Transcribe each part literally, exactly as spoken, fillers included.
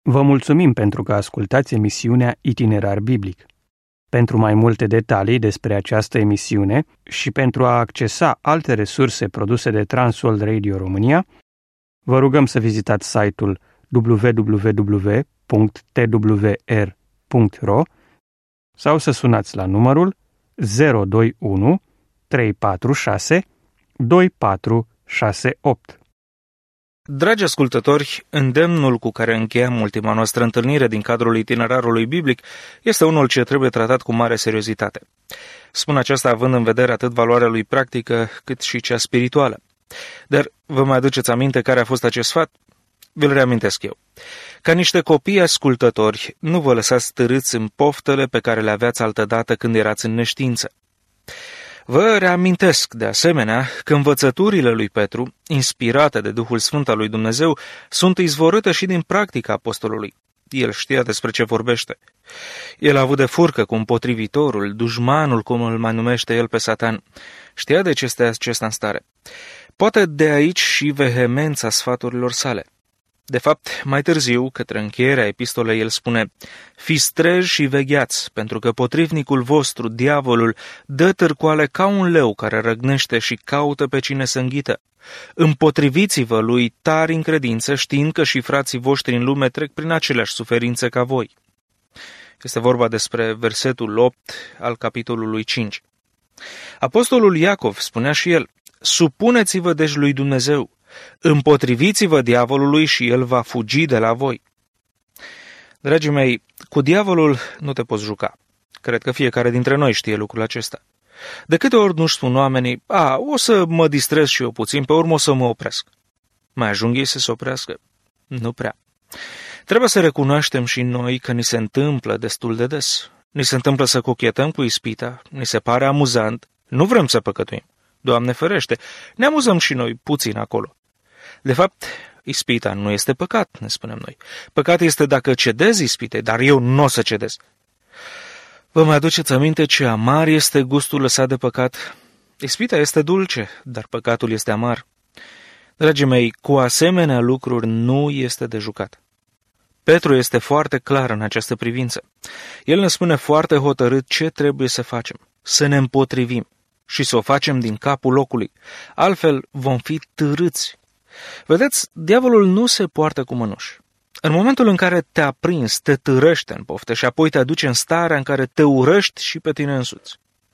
Vă mulțumim pentru că ascultați emisiunea Itinerar Biblic. Pentru mai multe detalii despre această emisiune și pentru a accesa alte resurse produse de Transworld Radio România, vă rugăm să vizitați site-ul w w w punct t w r punct r o sau să sunați la numărul zero doi unu trei patru șase doi patru șase opt. Dragi ascultători, îndemnul cu care încheiem ultima noastră întâlnire din cadrul itinerarului biblic este unul ce trebuie tratat cu mare seriozitate. Spun aceasta având în vedere atât valoarea lui practică cât și cea spirituală. Dar vă mai aduceți aminte care a fost acest sfat? Vi-l reamintesc eu. Ca niște copii ascultători, nu vă lăsați târâți în poftele pe care le aveați altădată când erați în neștiință. Vă reamintesc, de asemenea, că învățăturile lui Petru, inspirate de Duhul Sfânt al lui Dumnezeu, sunt izvorâte și din practica apostolului. El știa despre ce vorbește. El a avut de furcă cu împotrivitorul, dușmanul, cum îl mai numește el pe Satan. Știa de ce este acesta în stare. Poate de aici și vehemența sfaturilor sale. De fapt, mai târziu, către încheierea epistolei, el spune: fiți treji și vegheați, pentru că potrivnicul vostru, diavolul, dă târcoale ca un leu care răgnește și caută pe cine să înghită. Împotriviți-vă lui tari în credință, știind că și frații voștri în lume trec prin aceleași suferințe ca voi. Este vorba despre versetul opt al capitolului cinci. Apostolul Iacov spunea și el: supuneți-vă deci lui Dumnezeu, împotriviți-vă diavolului și el va fugi de la voi. Dragii mei, cu diavolul nu te poți juca. Cred că fiecare dintre noi știe lucrul acesta. De câte ori nu-și spun oamenii: a, o să mă distrez și eu puțin, pe urmă o să mă opresc. Mai ajung ei să se oprească? Nu prea. Trebuie să recunoaștem și noi că ni se întâmplă destul de des. Ni se întâmplă să cochetăm cu ispita, ni se pare amuzant, nu vrem să păcătuim. Doamne ferește, ne amuzăm și noi puțin acolo. De fapt, ispita nu este păcat, ne spunem noi. Păcat este dacă cedezi ispitei, dar eu nu o să cedez. Vă mai aduceți aminte ce amar este gustul lăsat de păcat? Ispita este dulce, dar păcatul este amar. Dragii mei, cu asemenea lucruri nu este de jucat. Petru este foarte clar în această privință. El ne spune foarte hotărât ce trebuie să facem, să ne împotrivim și să o facem din capul locului. Altfel vom fi târâți. Vedeți, diavolul nu se poartă cu mănuși. În momentul în care te-a prins, te târăște în poftă și apoi te aduce în starea în care te urăști și pe tine însuți.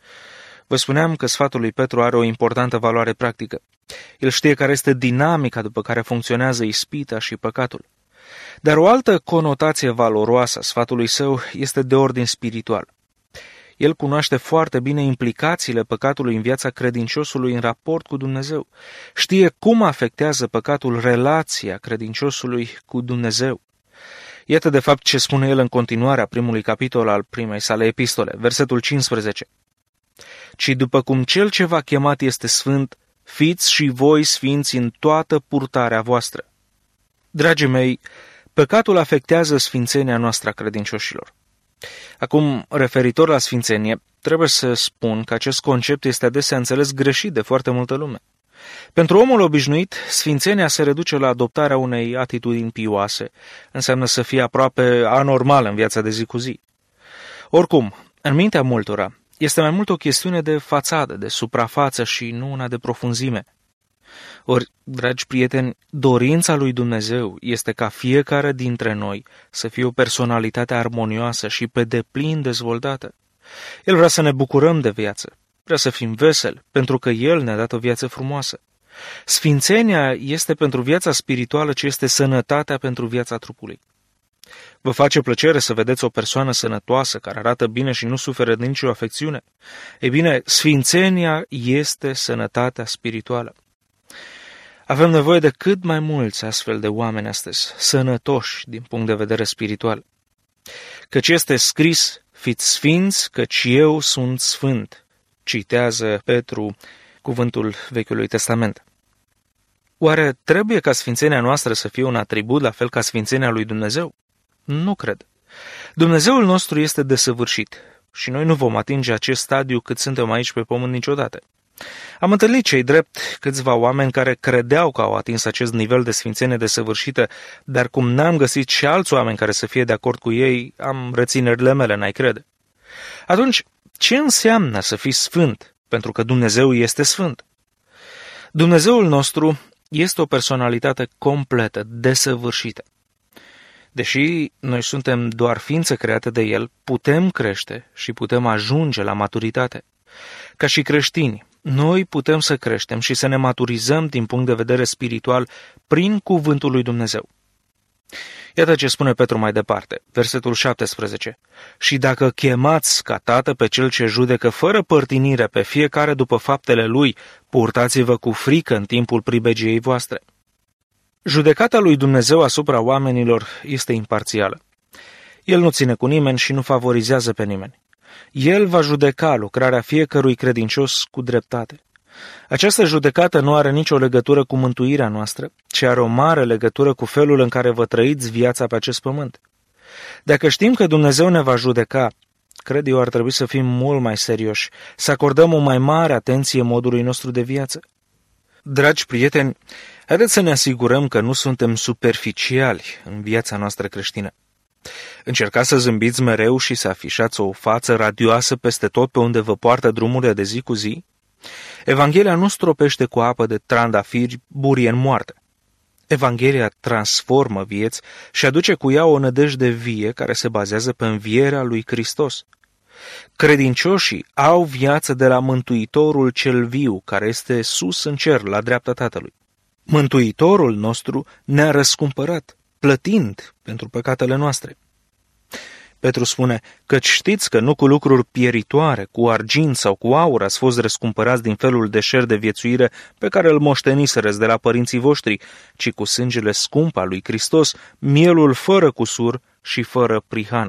Vă spuneam că sfatul lui Petru are o importantă valoare practică. El știe care este dinamica după care funcționează ispita și păcatul. Dar o altă conotație valoroasă a sfatului său este de ordin spiritual. El cunoaște foarte bine implicațiile păcatului în viața credinciosului în raport cu Dumnezeu. Știe cum afectează păcatul relația credinciosului cu Dumnezeu. Iată de fapt ce spune el în continuarea primului capitol al primei sale epistole, versetul cincisprezece. Ci după cum cel ce v-a chemat este sfânt, fiți și voi sfinți în toată purtarea voastră. Dragii mei, păcatul afectează sfințenia noastră a credincioșilor. Acum, referitor la sfințenie, trebuie să spun că acest concept este adesea înțeles greșit de foarte multă lume. Pentru omul obișnuit, sfințenia se reduce la adoptarea unei atitudini pioase, înseamnă să fie aproape anormal în viața de zi cu zi. Oricum, în mintea multora, este mai mult o chestiune de fațadă, de suprafață și nu una de profunzime. Ori, dragi prieteni, dorința lui Dumnezeu este ca fiecare dintre noi să fie o personalitate armonioasă și pe deplin dezvoltată. El vrea să ne bucurăm de viață, vrea să fim veseli, pentru că El ne-a dat o viață frumoasă. Sfințenia este pentru viața spirituală ce este sănătatea pentru viața trupului. Vă face plăcere să vedeți o persoană sănătoasă, care arată bine și nu suferă de nicio afecțiune? Ei bine, sfințenia este sănătatea spirituală. Avem nevoie de cât mai mulți astfel de oameni astăzi, sănătoși din punct de vedere spiritual. Căci este scris: fiți sfinți, căci eu sunt sfânt, citează Petru cuvântul Vechiului Testament. Oare trebuie ca sfințenia noastră să fie un atribut la fel ca sfințenia lui Dumnezeu? Nu cred. Dumnezeul nostru este desăvârșit și noi nu vom atinge acest stadiu cât suntem aici pe pământ niciodată. Am întâlnit cei drept câțiva oameni care credeau că au atins acest nivel de sfințenie desăvârșită, dar cum n-am găsit și alți oameni care să fie de acord cu ei, am reținerile mele, n-ai crede. Atunci, ce înseamnă să fii sfânt? Pentru că Dumnezeu este sfânt. Dumnezeul nostru este o personalitate completă, desăvârșită. Deși noi suntem doar ființe create de El, putem crește și putem ajunge la maturitate. Ca și creștini, noi putem să creștem și să ne maturizăm din punct de vedere spiritual prin cuvântul lui Dumnezeu. Iată ce spune Petru mai departe, versetul șaptesprezece. Și dacă chemați ca tată pe cel ce judecă fără părtinire pe fiecare după faptele lui, purtați-vă cu frică în timpul pribegiei voastre. Judecata lui Dumnezeu asupra oamenilor este imparțială. El nu ține cu nimeni și nu favorizează pe nimeni. El va judeca lucrarea fiecărui credincios cu dreptate. Această judecată nu are nicio legătură cu mântuirea noastră, ci are o mare legătură cu felul în care vă trăiți viața pe acest pământ. Dacă știm că Dumnezeu ne va judeca, cred eu ar trebui să fim mult mai serioși, să acordăm o mai mare atenție modului nostru de viață. Dragi prieteni, haideți să ne asigurăm că nu suntem superficiali în viața noastră creștină. Încercați să zâmbiți mereu și să afișați o față radioasă peste tot pe unde vă poartă drumurile de zi cu zi? Evanghelia nu stropește cu apă de trandafiri burie în moarte. Evanghelia transformă vieți și aduce cu ea o nădejde vie care se bazează pe învierea lui Hristos. Credincioșii au viață de la Mântuitorul cel viu, care este sus în cer, la dreapta Tatălui. Mântuitorul nostru ne-a răscumpărat, plătind pentru păcatele noastre. Petru spune, căci știți că nu cu lucruri pieritoare, cu argint sau cu aur ați fost răscumpărați din felul de șer de viețuire pe care îl moșteniserăți de la părinții voștri, ci cu sângele scump al lui Hristos, mielul fără cusur și fără prihan.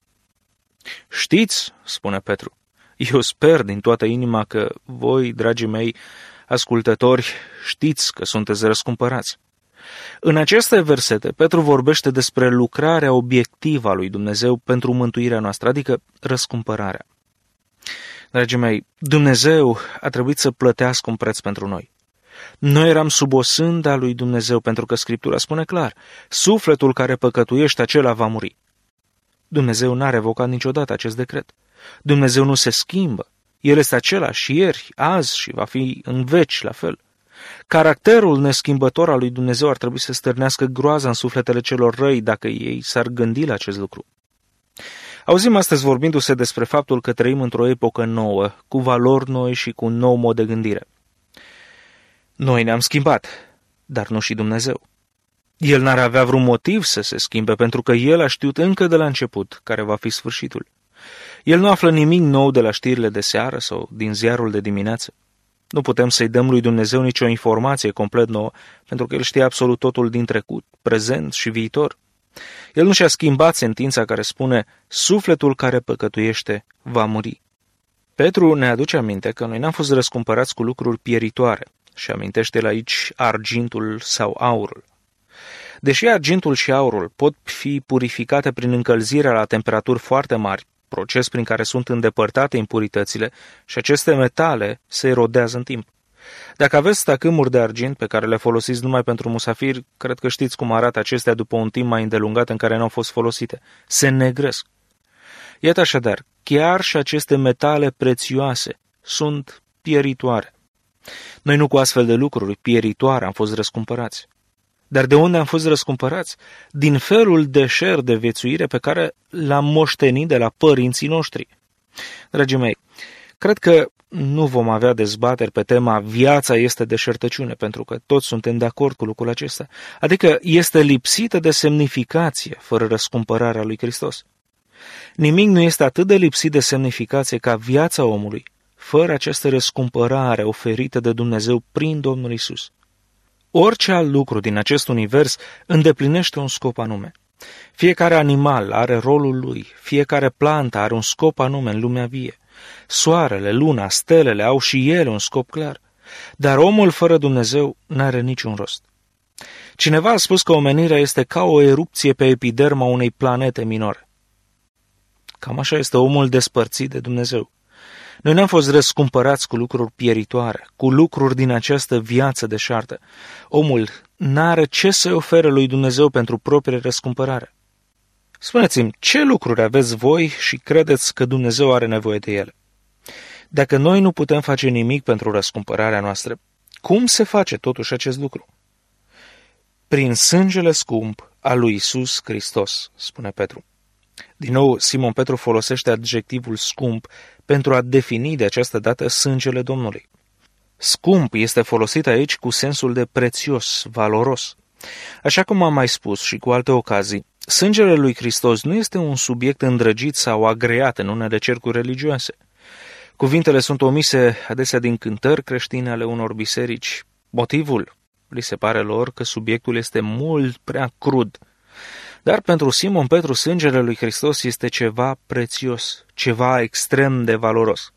Știți, spune Petru, eu sper din toată inima că voi, dragii mei ascultători, știți că sunteți răscumpărați. În aceste versete, Petru vorbește despre lucrarea obiectivă a lui Dumnezeu pentru mântuirea noastră, adică răscumpărarea. Dragii mei, Dumnezeu a trebuit să plătească un preț pentru noi. Noi eram sub o sândă a lui Dumnezeu, pentru că Scriptura spune clar, sufletul care păcătuiește, acela va muri. Dumnezeu n-a revocat niciodată acest decret. Dumnezeu nu se schimbă. El este același ieri, azi și va fi în veci la fel. Caracterul neschimbător al lui Dumnezeu ar trebui să stârnească groaza în sufletele celor răi dacă ei s-ar gândi la acest lucru. Auzim astăzi vorbindu-se despre faptul că trăim într-o epocă nouă, cu valori noi și cu un nou mod de gândire. Noi ne-am schimbat, dar nu și Dumnezeu. El n-ar avea vreun motiv să se schimbe, pentru că El a știut încă de la început care va fi sfârșitul. El nu află nimic nou de la știrile de seară sau din ziarul de dimineață. Nu putem să-i dăm lui Dumnezeu nicio informație complet nouă, pentru că El știe absolut totul din trecut, prezent și viitor. El nu și-a schimbat sentința care spune, sufletul care păcătuiește va muri. Petru ne aduce aminte că noi n-am fost răscumpărați cu lucruri pieritoare și amintește-l aici argintul sau aurul. Deși argintul și aurul pot fi purificate prin încălzirea la temperaturi foarte mari, proces prin care sunt îndepărtate impuritățile și aceste metale se erodează în timp. Dacă aveți stacâmuri de argint pe care le folosiți numai pentru musafiri, cred că știți cum arată acestea după un timp mai îndelungat în care nu au fost folosite. Se negresc. Iată așadar, chiar și aceste metale prețioase sunt pieritoare. Noi nu cu astfel de lucruri pieritoare am fost răscumpărați. Dar de unde am fost răscumpărați? Din felul de șer de viețuire pe care l-am moștenit de la părinții noștri. Dragii mei, cred că nu vom avea dezbateri pe tema viața este deșertăciune, pentru că toți suntem de acord cu lucrul acesta. Adică este lipsită de semnificație fără răscumpărarea lui Hristos. Nimic nu este atât de lipsit de semnificație ca viața omului, fără această răscumpărare oferită de Dumnezeu prin Domnul Isus. Orice alt lucru din acest univers îndeplinește un scop anume. Fiecare animal are rolul lui, fiecare plantă are un scop anume în lumea vie. Soarele, luna, stelele au și ele un scop clar, dar omul fără Dumnezeu n-are niciun rost. Cineva a spus că omenirea este ca o erupție pe epiderma unei planete minore. Cam așa este omul despărțit de Dumnezeu. Noi n-am fost răscumpărați cu lucruri pieritoare, cu lucruri din această viață deșartă. Omul n-are ce să ofere lui Dumnezeu pentru proprie răscumpărare. Spuneți-mi, ce lucruri aveți voi și credeți că Dumnezeu are nevoie de ele? Dacă noi nu putem face nimic pentru răscumpărarea noastră, cum se face totuși acest lucru? Prin sângele scump al lui Iisus Hristos, spune Petru. Din nou, Simon Petru folosește adjectivul scump pentru a defini de această dată sângele Domnului. Scump este folosit aici cu sensul de prețios, valoros. Așa cum am mai spus și cu alte ocazii, sângele lui Hristos nu este un subiect îndrăgit sau agreat în unele cercuri religioase. Cuvintele sunt omise adesea din cântări creștine ale unor biserici. Motivul? Li se pare lor că subiectul este mult prea crud. Dar pentru Simon Petru, sângele lui Hristos este ceva prețios, ceva extrem de valoros.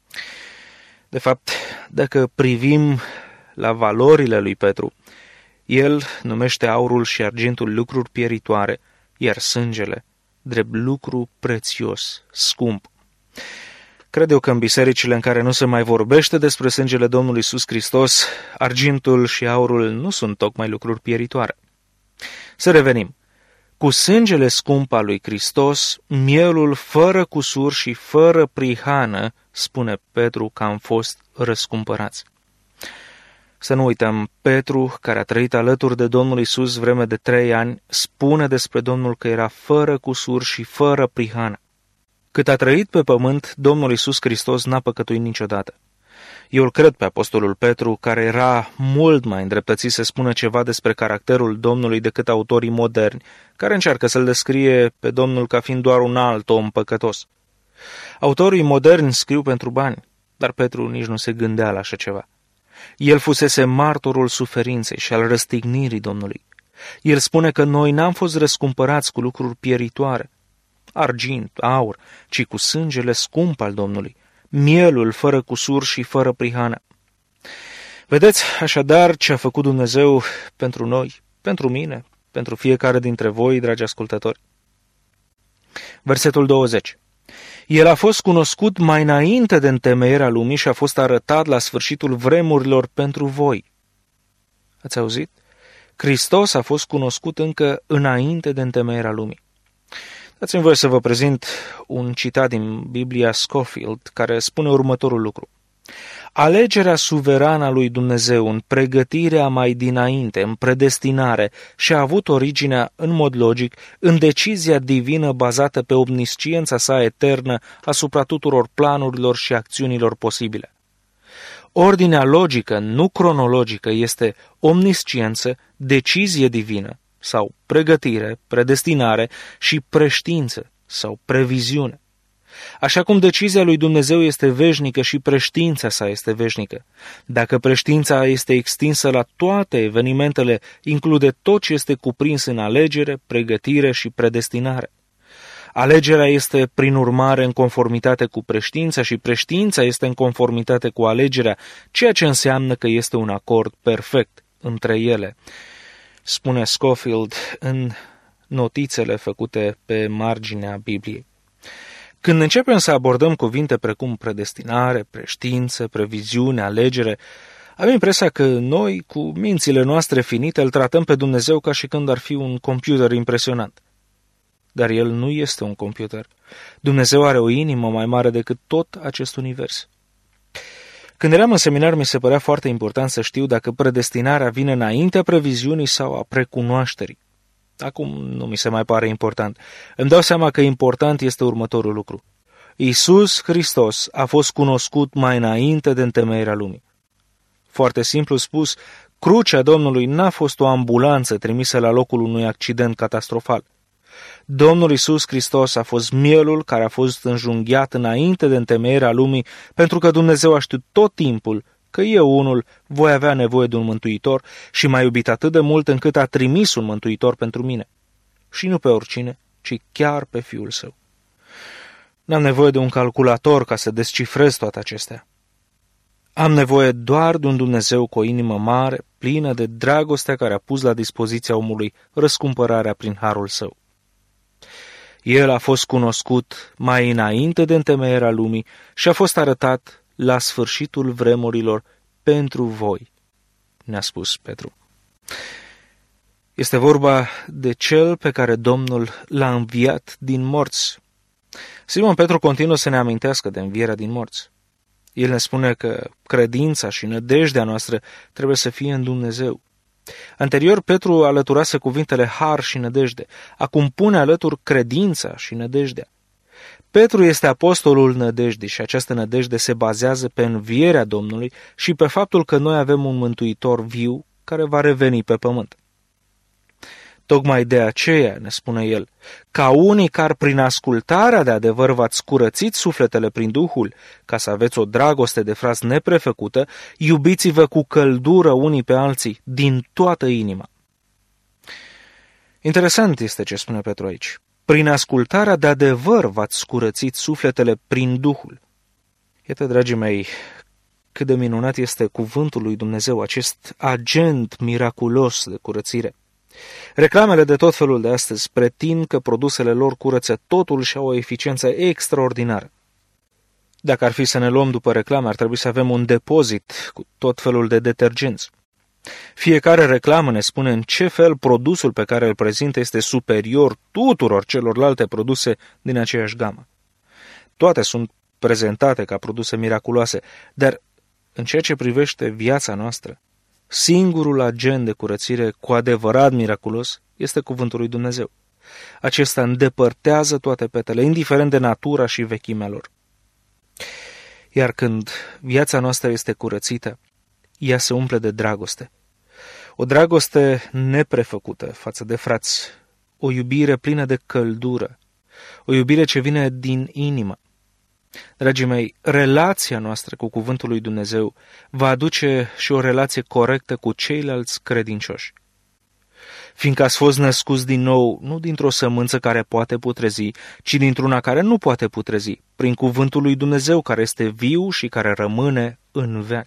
De fapt, dacă privim la valorile lui Petru, el numește aurul și argintul lucruri pieritoare, iar sângele drept lucru prețios, scump. Cred eu că în bisericile în care nu se mai vorbește despre sângele Domnului Iisus Hristos, argintul și aurul nu sunt tocmai lucruri pieritoare. Să revenim. Cu sângele scump al lui Hristos, mielul fără cusur și fără prihană, spune Petru că am fost răscumpărați. Să nu uităm, Petru, care a trăit alături de Domnul Iisus vreme de trei ani, spune despre Domnul că era fără cusur și fără prihană. Cât a trăit pe pământ, Domnul Iisus Hristos n-a păcătuit niciodată. Eu îl cred pe apostolul Petru, care era mult mai îndreptățit să spună ceva despre caracterul Domnului decât autorii moderni, care încearcă să-l descrie pe Domnul ca fiind doar un alt om păcătos. Autorii moderni scriu pentru bani, dar Petru nici nu se gândea la așa ceva. El fusese martorul suferinței și al răstignirii Domnului. El spune că noi n-am fost răscumpărați cu lucruri pieritoare, argint, aur, ci cu sângele scump al Domnului, mielul fără cusur și fără prihană. Vedeți așadar ce a făcut Dumnezeu pentru noi, pentru mine, pentru fiecare dintre voi, dragi ascultători. Versetul douăzeci. El a fost cunoscut mai înainte de întemeierea lumii și a fost arătat la sfârșitul vremurilor pentru voi. Ați auzit? Hristos a fost cunoscut încă înainte de întemeierea lumii. Dați-mi voie să vă prezint un citat din Biblia Scofield, care spune următorul lucru. Alegerea suverană a lui Dumnezeu în pregătirea mai dinainte, în predestinare, și-a avut originea, în mod logic, în decizia divină bazată pe omnisciența sa eternă asupra tuturor planurilor și acțiunilor posibile. Ordinea logică, nu cronologică, este omnisciență, decizie divină, sau pregătire, predestinare și preștiință sau previziune. Așa cum decizia lui Dumnezeu este veșnică și preștiința sa este veșnică. Dacă preștiința este extinsă la toate evenimentele, include tot ce este cuprins în alegere, pregătire și predestinare. Alegerea este, prin urmare, în conformitate cu preștiința și preștiința este în conformitate cu alegerea, ceea ce înseamnă că este un acord perfect între ele, spune Scofield în notițele făcute pe marginea Bibliei. Când începem să abordăm cuvinte precum predestinare, preștiință, previziune, alegere, am impresia că noi, cu mințile noastre finite, îl tratăm pe Dumnezeu ca și când ar fi un computer impresionant. Dar El nu este un computer. Dumnezeu are o inimă mai mare decât tot acest univers. Când eram în seminar, mi se părea foarte important să știu dacă predestinarea vine înaintea previziunii sau a precunoașterii. Acum nu mi se mai pare important. Îmi dau seama că important este următorul lucru. Iisus Hristos a fost cunoscut mai înainte de întemeierea lumii. Foarte simplu spus, crucea Domnului n-a fost o ambulanță trimisă la locul unui accident catastrofal. Domnul Iisus Hristos a fost mielul care a fost înjunghiat înainte de întemeierea lumii, pentru că Dumnezeu a știut tot timpul că eu unul voi avea nevoie de un mântuitor și m-a iubit atât de mult încât a trimis un mântuitor pentru mine. Și nu pe oricine, ci chiar pe Fiul Său. N-am nevoie de un calculator ca să descifrez toate acestea. Am nevoie doar de un Dumnezeu cu o inimă mare, plină de dragostea care a pus la dispoziția omului răscumpărarea prin harul Său. El a fost cunoscut mai înainte de întemeierea lumii și a fost arătat la sfârșitul vremurilor pentru voi, ne-a spus Petru. Este vorba de cel pe care Domnul l-a înviat din morți. Simon Petru continuă să ne amintească de învierea din morți. El ne spune că credința și nădejdea noastră trebuie să fie în Dumnezeu. Anterior, Petru alăturase cuvintele har și nădejde. Acum pune alături credința și nădejdea. Petru este apostolul nădejdii și această nădejde se bazează pe învierea Domnului și pe faptul că noi avem un mântuitor viu care va reveni pe pământ. Tocmai de aceea, ne spune el, ca unii care prin ascultarea de adevăr v-ați curățit sufletele prin Duhul, ca să aveți o dragoste de frați neprefăcută, iubiți-vă cu căldură unii pe alții, din toată inima. Interesant este ce spune Petru aici. Prin ascultarea de adevăr v-ați curățit sufletele prin Duhul. Iată, dragii mei, cât de minunat este cuvântul lui Dumnezeu, acest agent miraculos de curățire. Reclamele de tot felul de astăzi pretind că produsele lor curăță totul și au o eficiență extraordinară. Dacă ar fi să ne luăm după reclame, ar trebui să avem un depozit cu tot felul de detergenți. Fiecare reclamă ne spune în ce fel produsul pe care îl prezintă este superior tuturor celorlalte produse din aceeași gamă. Toate sunt prezentate ca produse miraculoase, dar în ceea ce privește viața noastră, singurul agent de curățire cu adevărat miraculos este cuvântul lui Dumnezeu. Acesta îndepărtează toate petele, indiferent de natura și vechimea lor. Iar când viața noastră este curățită, ea se umple de dragoste. O dragoste neprefăcută față de frați, o iubire plină de căldură, o iubire ce vine din inimă. Dragii mei, relația noastră cu cuvântul lui Dumnezeu va aduce și o relație corectă cu ceilalți credincioși. Fiindcă ați fost născuți din nou, nu dintr-o sămânță care poate putrezi, ci dintr-una care nu poate putrezi, prin cuvântul lui Dumnezeu care este viu și care rămâne în veac.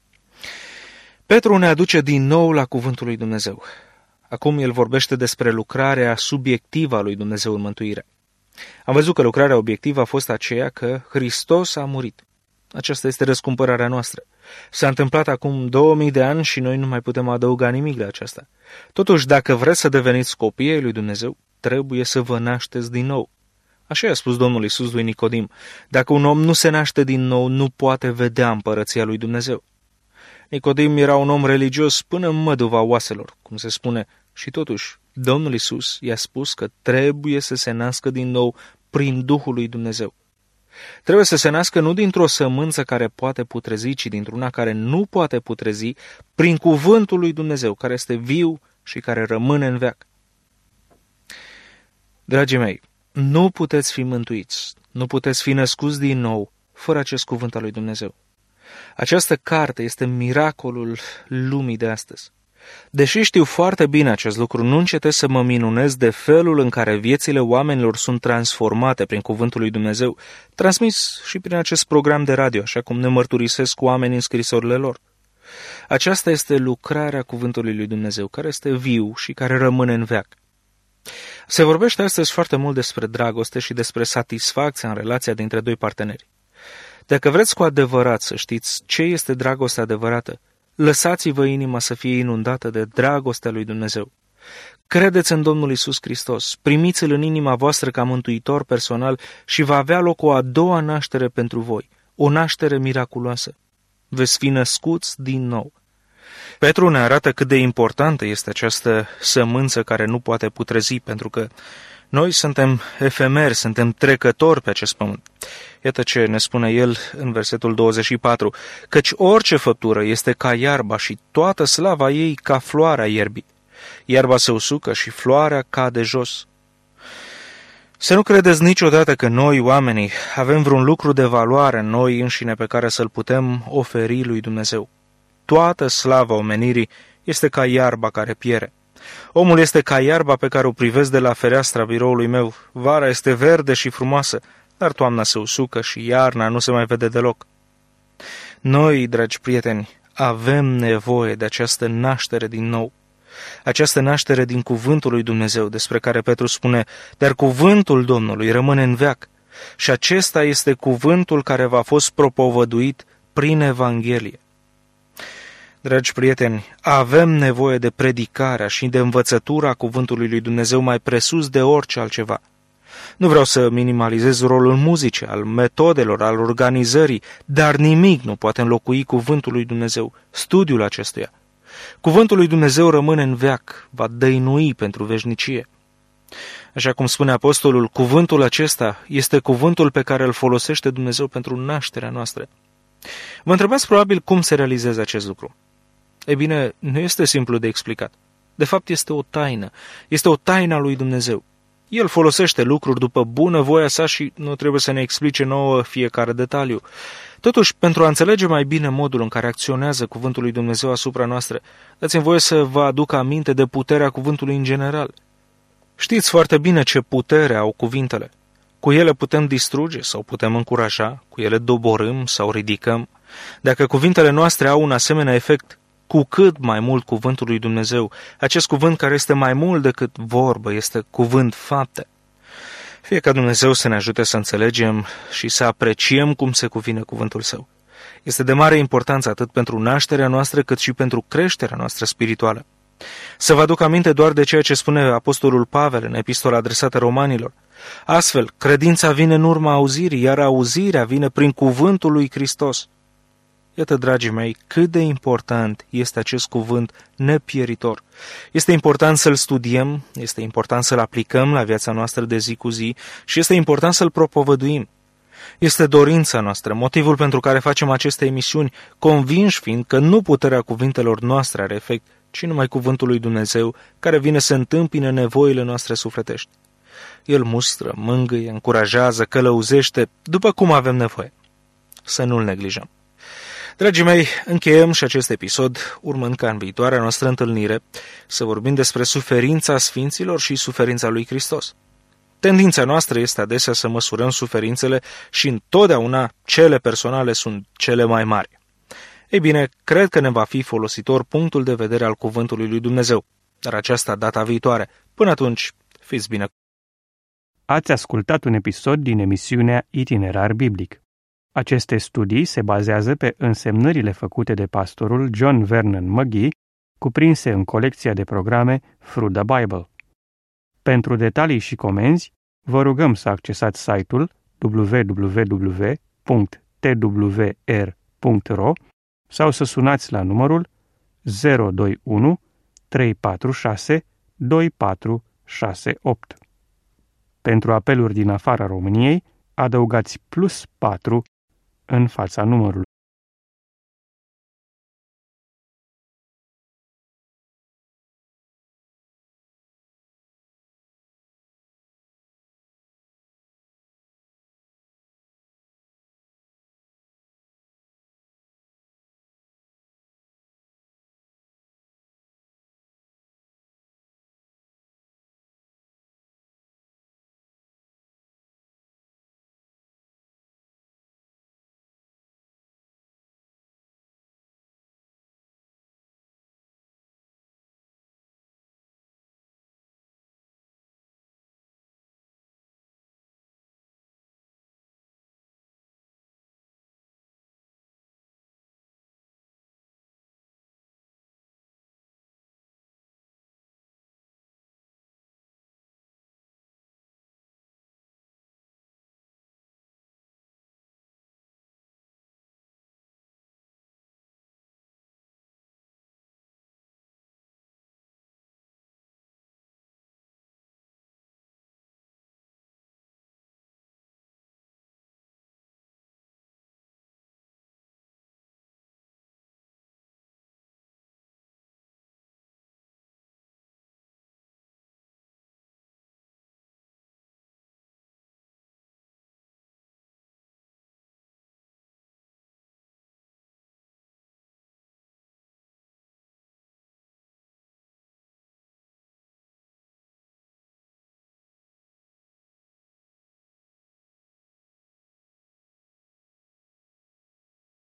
Petru ne aduce din nou la cuvântul lui Dumnezeu. Acum el vorbește despre lucrarea subiectivă a lui Dumnezeu în mântuire. Am văzut că lucrarea obiectivă a fost aceea că Hristos a murit. Aceasta este răscumpărarea noastră. S-a întâmplat acum două mii de ani și noi nu mai putem adăuga nimic la aceasta. Totuși, dacă vreți să deveniți copii ai lui Dumnezeu, trebuie să vă nașteți din nou. Așa i-a spus Domnul Iisus lui Nicodim. Dacă un om nu se naște din nou, nu poate vedea împărăția lui Dumnezeu. Nicodim era un om religios până în măduva oaselor, cum se spune, și totuși Domnul Iisus i-a spus că trebuie să se nască din nou prin Duhul lui Dumnezeu. Trebuie să se nască nu dintr-o sămânță care poate putrezi, ci dintr-una care nu poate putrezi, prin cuvântul lui Dumnezeu, care este viu și care rămâne în veac. Dragii mei, nu puteți fi mântuiți, nu puteți fi născuți din nou fără acest cuvânt al lui Dumnezeu. Această carte este miracolul lumii de astăzi. Deși știu foarte bine acest lucru, nu încetez să mă minunez de felul în care viețile oamenilor sunt transformate prin cuvântul lui Dumnezeu, transmis și prin acest program de radio, așa cum ne mărturisesc oamenii în scrisorile lor. Aceasta este lucrarea cuvântului lui Dumnezeu, care este viu și care rămâne în veac. Se vorbește astăzi foarte mult despre dragoste și despre satisfacția în relația dintre doi parteneri. Dacă vreți cu adevărat să știți ce este dragostea adevărată, lăsați-vă inima să fie inundată de dragostea lui Dumnezeu. Credeți în Domnul Iisus Hristos, primiți-L în inima voastră ca mântuitor personal și va avea loc o a doua naștere pentru voi, o naștere miraculoasă. Veți fi născuți din nou. Petru ne arată cât de importantă este această sămânță care nu poate putrezi, pentru că noi suntem efemeri, suntem trecători pe acest pământ. Iată ce ne spune el în versetul douăzeci și patru, căci orice făptură este ca iarba și toată slava ei ca floarea ierbii. Iarba se usucă și floarea cade jos. Să nu credeți niciodată că noi, oamenii, avem vreun lucru de valoare în noi înșine pe care să-l putem oferi lui Dumnezeu. Toată slava omenirii este ca iarba care piere. Omul este ca iarba pe care o privesc de la fereastra biroului meu. Vara este verde și frumoasă, dar toamna se usucă și iarna nu se mai vede deloc. Noi, dragi prieteni, avem nevoie de această naștere din nou. Această naștere din cuvântul lui Dumnezeu, despre care Petru spune, dar cuvântul Domnului rămâne în veac. Și acesta este cuvântul care v-a fost propovăduit prin Evanghelie. Dragi prieteni, avem nevoie de predicarea și de învățătura cuvântului lui Dumnezeu mai presus de orice altceva. Nu vreau să minimalizez rolul muzicii, al metodelor, al organizării, dar nimic nu poate înlocui cuvântul lui Dumnezeu, studiul acestuia. Cuvântul lui Dumnezeu rămâne în veac, va dăinui pentru veșnicie. Așa cum spune apostolul, cuvântul acesta este cuvântul pe care îl folosește Dumnezeu pentru nașterea noastră. Vă întrebați probabil cum se realizează acest lucru. Ei bine, nu este simplu de explicat. De fapt, este o taină. Este o taină a lui Dumnezeu. El folosește lucruri după bună voia sa și nu trebuie să ne explice nouă fiecare detaliu. Totuși, pentru a înțelege mai bine modul în care acționează cuvântul lui Dumnezeu asupra noastră, dați-mi voie să vă aduc aminte de puterea cuvântului în general. Știți foarte bine ce putere au cuvintele. Cu ele putem distruge sau putem încuraja, cu ele doborâm sau ridicăm. Dacă cuvintele noastre au un asemenea efect, cu cât mai mult cuvântul lui Dumnezeu, acest cuvânt care este mai mult decât vorbă, este cuvânt fapte. Fie ca Dumnezeu să ne ajute să înțelegem și să apreciem cum se cuvine cuvântul Său. Este de mare importanță atât pentru nașterea noastră cât și pentru creșterea noastră spirituală. Să vă aduc aminte doar de ceea ce spune apostolul Pavel în epistola adresată romanilor. Astfel, credința vine în urma auzirii, iar auzirea vine prin cuvântul lui Hristos. Iată, dragii mei, cât de important este acest cuvânt nepieritor. Este important să-l studiem, este important să-l aplicăm la viața noastră de zi cu zi și este important să-l propovăduim. Este dorința noastră, motivul pentru care facem aceste emisiuni, convinși fiind că nu puterea cuvintelor noastre are efect, ci numai cuvântul lui Dumnezeu, care vine să întâmpine nevoile noastre sufletești. El mustră, mângâie, încurajează, călăuzește, după cum avem nevoie. Să nu-l neglijăm. Dragii mei, încheiem și acest episod, urmând ca în viitoarea noastră întâlnire să vorbim despre suferința sfinților și suferința lui Hristos. Tendința noastră este adesea să măsurăm suferințele și întotdeauna cele personale sunt cele mai mari. Ei bine, cred că ne va fi folositor punctul de vedere al cuvântului lui Dumnezeu, dar aceasta data viitoare. Până atunci, fiți bine! Ați ascultat un episod din emisiunea Itinerar Biblic. Aceste studii se bazează pe însemnările făcute de pastorul John Vernon McGee, cuprinse în colecția de programe Through the Bible. Pentru detalii și comenzi, vă rugăm să accesați site-ul w w w punct t w r punct r o sau să sunați la numărul zero doi unu trei patru șase doi patru șase opt. Pentru apeluri din afara României, adăugați plus patru în fața numărului.